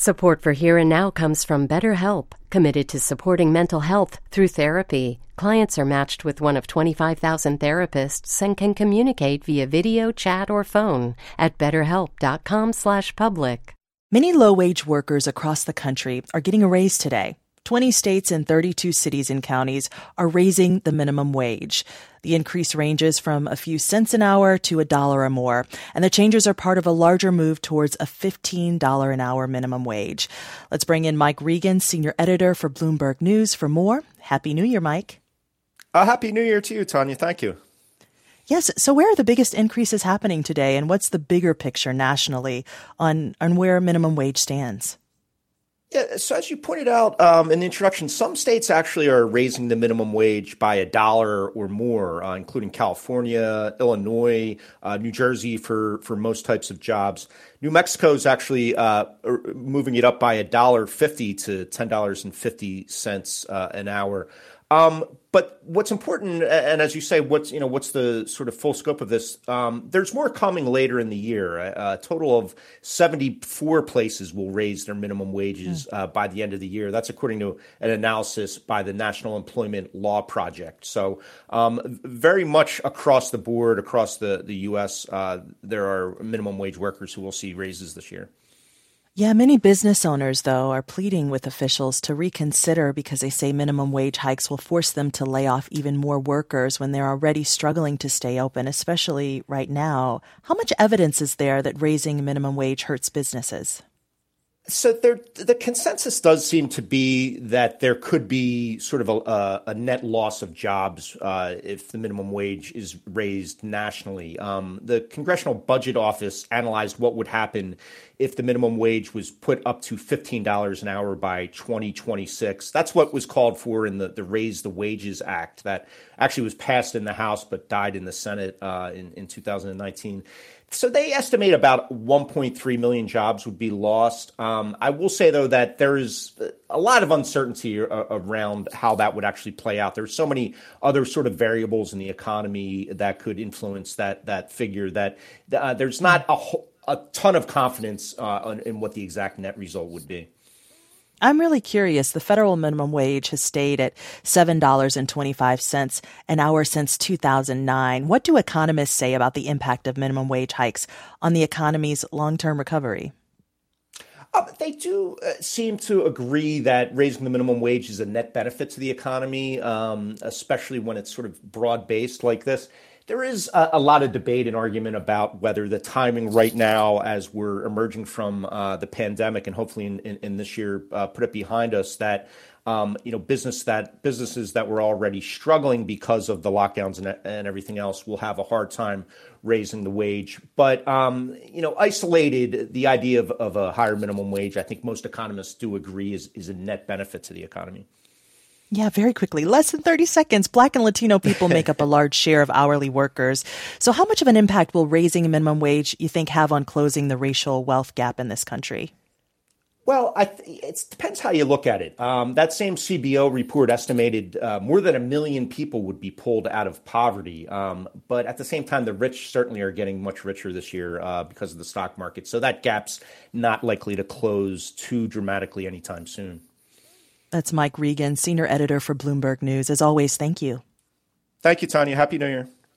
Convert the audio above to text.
Support for Here and Now comes from BetterHelp, committed to supporting mental health through therapy. Clients are matched with one of 25,000 therapists and can communicate via video, chat, or phone at betterhelp.com/public. Many low-wage workers across the country are getting a raise today. 20 states and 32 cities and counties are raising the minimum wage. The increase ranges from a few cents an hour to $1 or more, and the changes are part of a larger move towards a $15 an hour minimum wage. Let's bring in Mike Regan, senior editor for Bloomberg News, for more. Happy New Year, Mike. Happy New Year to you, Tanya. Thank you. Yes, so where are the biggest increases happening today, and what's the bigger picture nationally on where minimum wage stands? Yeah, so as you pointed out in the introduction, some states actually are raising the minimum wage by $1 or more, including California, Illinois, New Jersey for most types of jobs. New Mexico is actually moving it up by $1.50 to $10.50 an hour. But what's important, and as you say, what's the sort of full scope of this? There's more coming later in the year. A total of 74 places will raise their minimum wages by the end of the year. That's according to an analysis by the National Employment Law Project. So very much across the board, across the U.S., there are minimum wage workers who will see raises this year. Yeah, many business owners, though, are pleading with officials to reconsider because they say minimum wage hikes will force them to lay off even more workers when they're already struggling to stay open, especially right now. How much evidence is there that raising minimum wage hurts businesses? So the consensus does seem to be that there could be sort of a net loss of jobs if the minimum wage is raised nationally. The Congressional Budget Office analyzed what would happen if the minimum wage was put up to $15 an hour by 2026. That's what was called for in the Raise the Wages Act that actually was passed in the House but died in the Senate in 2019. So they estimate about 1.3 million jobs would be lost. I will say, though, that there is a lot of uncertainty around how that would actually play out. There's so many other sort of variables in the economy that could influence that figure that there's not a ton of confidence in what the exact net result would be. I'm really curious. The federal minimum wage has stayed at $7.25 an hour since 2009. What do economists say about the impact of minimum wage hikes on the economy's long-term recovery? They do seem to agree that raising the minimum wage is a net benefit to the economy, especially when it's sort of broad-based like this. There is a lot of debate and argument about whether the timing right now, as we're emerging from the pandemic and hopefully in this year put it behind us, that businesses that were already struggling because of the lockdowns and everything else will have a hard time raising the wage. But isolated, the idea of a higher minimum wage, I think most economists do agree is a net benefit to the economy. Yeah, very quickly. Less than 30 seconds. Black and Latino people make up a large share of hourly workers. So how much of an impact will raising a minimum wage, you think, have on closing the racial wealth gap in this country? Well, it depends how you look at it. That same CBO report estimated more than 1 million people would be pulled out of poverty. But at the same time, the rich certainly are getting much richer this year because of the stock market. So that gap's not likely to close too dramatically anytime soon. That's Mike Regan, senior editor for Bloomberg News. As always, thank you. Thank you, Tanya. Happy New Year.